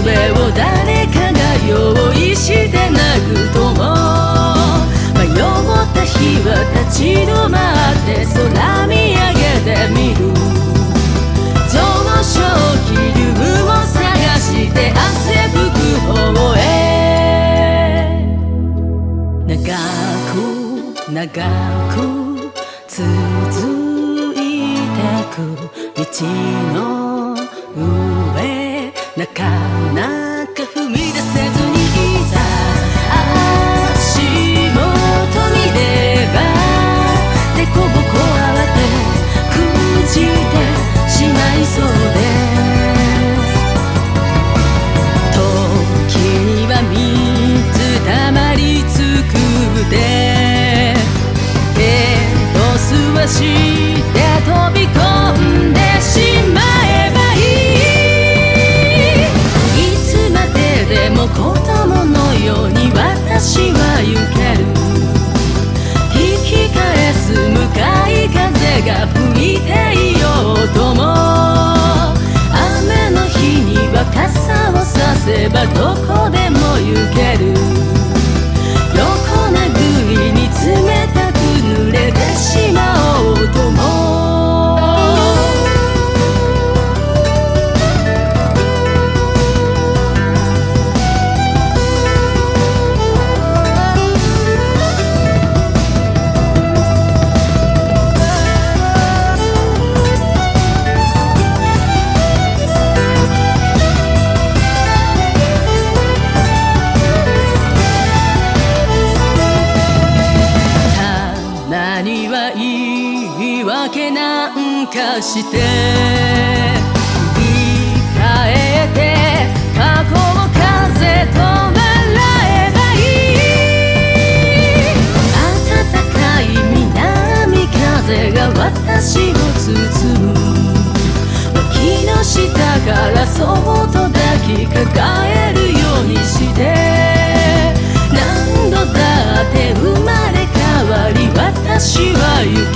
笛を誰かが用意して泣くとも、迷った日は立ち止まって空見上げてみる。上昇気流を探して汗吹く方へ、長く長く続いてく道の上、なかなか踏み出せずにいた。足元見ればでこぼこ慌てくじってしまいそうで、時には水たまりつくってドスはして飛び込んでしまえばいい。いつまででも子供のように私は行ける。引き返す向かい風が吹いていようとも、雨の日には傘をさせばどこでも行ける。横殴りに冷たく濡れてしまおうとも、何は言い訳なんかして振り返って過去を風と笑えばいい。暖かい南風が私を包む。脇の下からそっと抱きかかえるようにして、何度だって生まれ変わり私は行く。